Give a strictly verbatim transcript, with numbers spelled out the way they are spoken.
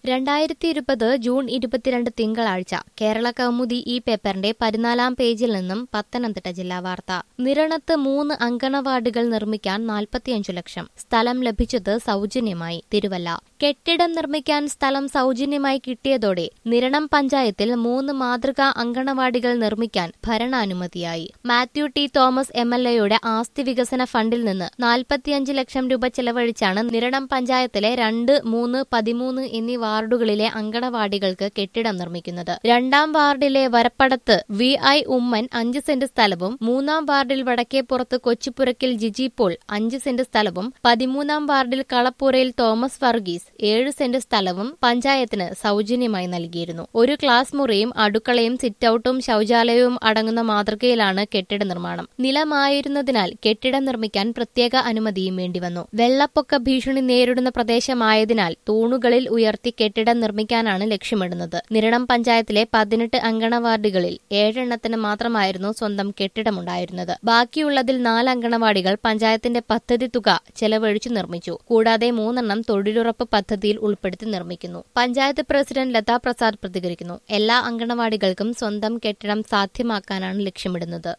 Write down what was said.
രണ്ടായിരത്തി ഇരുപത് ജൂൺ ഇരുപത്തിരണ്ട് തിങ്കളാഴ്ച കേരള കൗമുദി ഈ പേപ്പറിന്റെ പതിനാലാം പേജിൽ നിന്നും പത്തനംതിട്ട ജില്ലാ വാർത്ത. നിരണത്ത് മൂന്ന് അങ്കണവാടികൾ നിർമ്മിക്കാൻ നാൽപ്പത്തിയഞ്ചു ലക്ഷം. സ്ഥലം ലഭിച്ചത് സൗജന്യമായി. തിരുവല്ല. കെട്ടിടം നിർമ്മിക്കാൻ സ്ഥലം സൗജന്യമായി കിട്ടിയതോടെ നിരണം പഞ്ചായത്തിൽ മൂന്ന് മാതൃകാ അങ്കണവാടികൾ നിർമ്മിക്കാൻ ഭരണാനുമതിയായി. Mathew T Thomas M L എയുടെ ആസ്തി വികസന ഫണ്ടിൽ നിന്ന് നാൽപ്പത്തിയഞ്ച് ലക്ഷം രൂപ ചെലവഴിച്ചാണ് നിരണം പഞ്ചായത്തിലെ രണ്ട് മൂന്ന് പതിമൂന്ന് എന്നീ വാർഡുകളിലെ അങ്കണവാടികൾക്ക് കെട്ടിടം നിർമ്മിക്കുന്നത്. രണ്ടാം വാർഡിലെ വരപ്പടത്ത് വി ഐ ഉമ്മൻ അഞ്ച് സെന്റ് സ്ഥലവും മൂന്നാം വാർഡിൽ വടക്കേപ്പുറത്ത് കൊച്ചിപ്പുരക്കിൽ ജിജി പോൾ അഞ്ച് സെന്റ് സ്ഥലവും പതിമൂന്നാം വാർഡിൽ കളപ്പുരയിൽ തോമസ് വർഗീസ് ഏഴ് സെന്റ് സ്ഥലവും പഞ്ചായത്തിന് സൗജന്യമായി നൽകിയിരുന്നു. ഒരു ക്ലാസ് മുറിയും അടുക്കളയും സിറ്റൌട്ടും ശൌചാലയവും അടങ്ങുന്ന മാതൃകയിലാണ് കെട്ടിട നിർമ്മാണം. നിലമായിരുന്നതിനാൽ കെട്ടിടം നിർമ്മിക്കാൻ പ്രത്യേക അനുമതിയും വേണ്ടിവന്നു. വെള്ളപ്പൊക്ക ഭീഷണി നേരിടുന്ന പ്രദേശമായതിനാൽ തൂണുകളിൽ ഉയർത്തി കെട്ടിടം നിർമ്മിക്കാനാണ് ലക്ഷ്യമിടുന്നത്. നിരണം പഞ്ചായത്തിലെ പതിനെട്ട് അങ്കണവാടികളിൽ ഏഴെണ്ണത്തിന് മാത്രമായിരുന്നു സ്വന്തം കെട്ടിടമുണ്ടായിരുന്നത്. ബാക്കിയുള്ളതിൽ നാല് അങ്കണവാടികൾ പഞ്ചായത്തിന്റെ പദ്ധതി തുക ചെലവഴിച്ചു നിർമ്മിച്ചു. കൂടാതെ മൂന്നെണ്ണം തൊഴിലുറപ്പ് പദ്ധതിയിൽ ഉൾപ്പെടുത്തി നിർമ്മിക്കുന്നു. പഞ്ചായത്ത് പ്രസിഡന്റ് ലതാ പ്രസാദ് പ്രതികരിക്കുന്നു. എല്ലാ അങ്കണവാടികൾക്കും സ്വന്തം കെട്ടിടം സാധ്യമാക്കാനാണ് ലക്ഷ്യമിടുന്നത്.